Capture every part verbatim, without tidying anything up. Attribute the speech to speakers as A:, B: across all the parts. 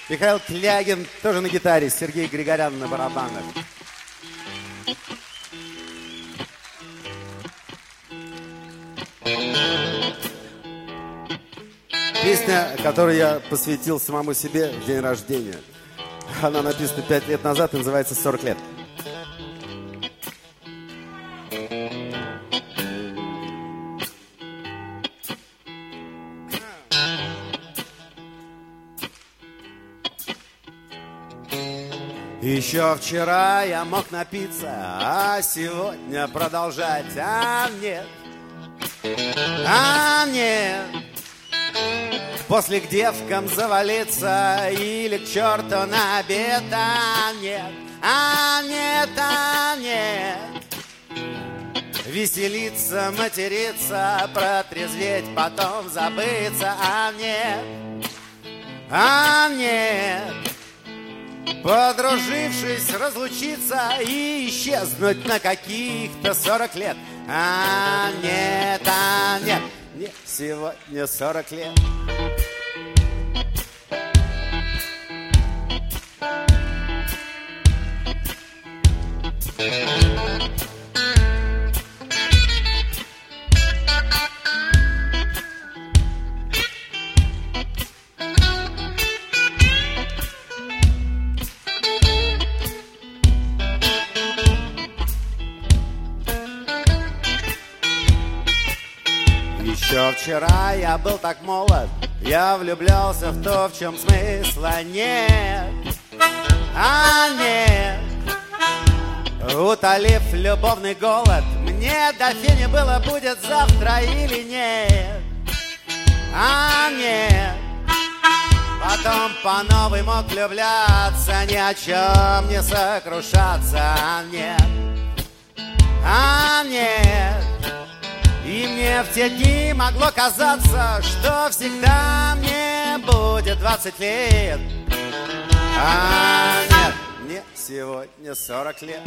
A: Михаил Клягин тоже на гитаре, Сергей Григорян на барабанах. Песня, которую я посвятил самому себе в день рождения. Она написана пять лет назад и называется «сорок лет». Еще вчера я мог напиться, а сегодня продолжать. А нет, а нет. После к девкам завалиться или к черту на обед. А нет, а нет, а нет. Веселиться, материться, протрезветь, потом забыться. А нет, а нет. Подружившись, разлучиться и исчезнуть на каких-то сорок лет. А нет, а нет, нет, сегодня сорок лет. Еще вчера я был так молод, я влюблялся в то, в чем смысла нет. А нет, утолив любовный голод, мне до фени было, будет завтра или нет. А нет, потом по новой мог влюбляться, ни о чем не сокрушаться. А нет, а нет. И мне в те дни могло казаться, что всегда мне будет двадцать лет. А нет, мне сегодня сорок лет.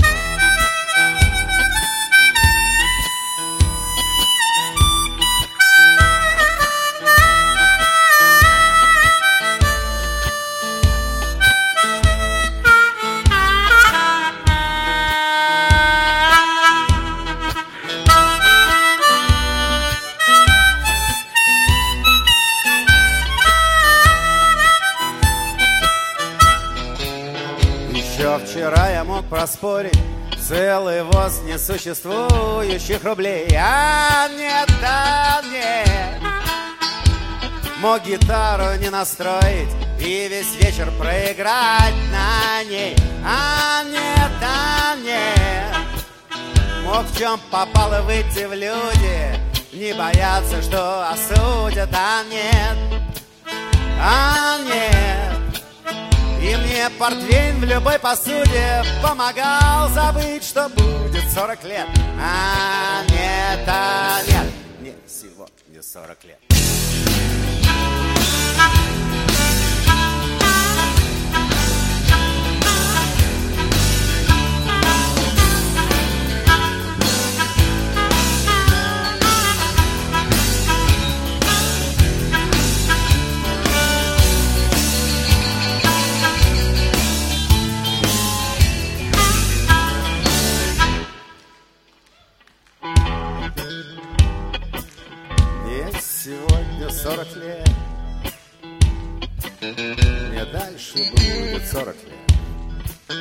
A: Вчера я мог проспорить целый воз несуществующих рублей. А нет, а нет. Мог гитару не настроить и весь вечер проиграть на ней. А нет, а нет. Мог в чем попало выйти в люди, не бояться, что осудят. А нет, а нет. И мне портвейн в любой посуде помогал забыть, что будет сорок лет. А нет, а нет, нет, сегодня сорок лет. Сегодня сорок лет. Мне дальше будет сорок лет.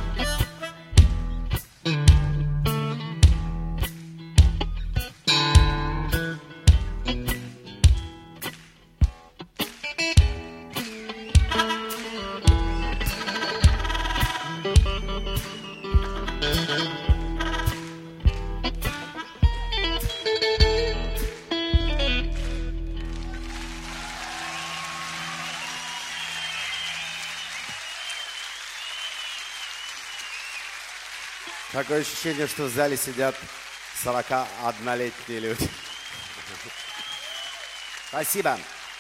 A: Такое ощущение, что в зале сидят сорокаоднолетние люди. Спасибо.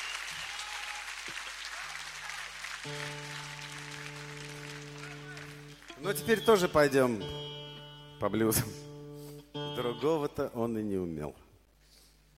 A: Ну, теперь тоже пойдем по блюзам. Другого-то он и не умел.